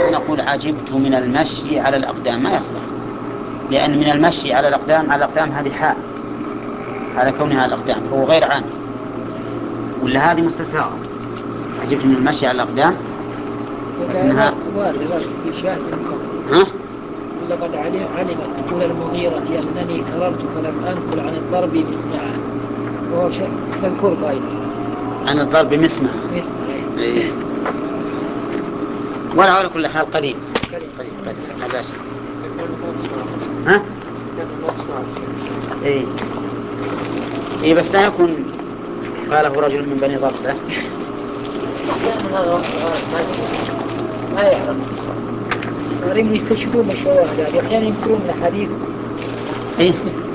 نقول عجبت من المشي على الأقدام، ما يصلح، لأن من المشي على الأقدام هذه حال على كونها على الأقدام، فهو غير عامل، ولا هذه مستساغة. عجبت من المشي على الأقدام إنها في شاهد ها؟ لقد علمت تقول المغيرة أنني كررت فلم أنقل عن الضرب مسمعا، وهو شيء مذكور أيضا عن الضرب مسمع. إيه. ولا على كل حال قليل ما بلاش. ها؟ إيه بس لا يكون قاله رجل من بني ضبطة. ما يعرف صارين يستشهدون بالشواهد، أحيانا ينكرون الحديث. إيه